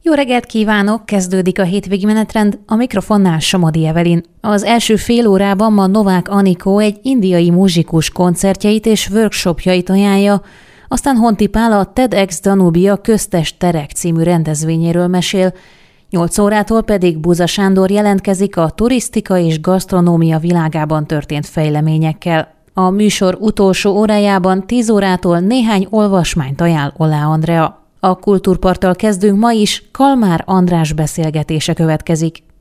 Jó reggelt kívánok! Kezdődik a hétvégi menetrend, a mikrofonnál Somodi Evelyn. Az első fél órában ma Novák Anikó egy indiai muzsikus koncertjeit és workshopjait ajánlja, aztán Honti Pál a TEDx Danubia Köztes Terek című rendezvényéről mesél, 8 órától pedig Buza Sándor jelentkezik a turisztika és gasztronómia világában történt fejleményekkel. A műsor utolsó órájában 10 órától néhány olvasmányt ajánl Olá Andrea. A Kultúrparttal kezdünk ma is, Kalmár András beszélgetése következik.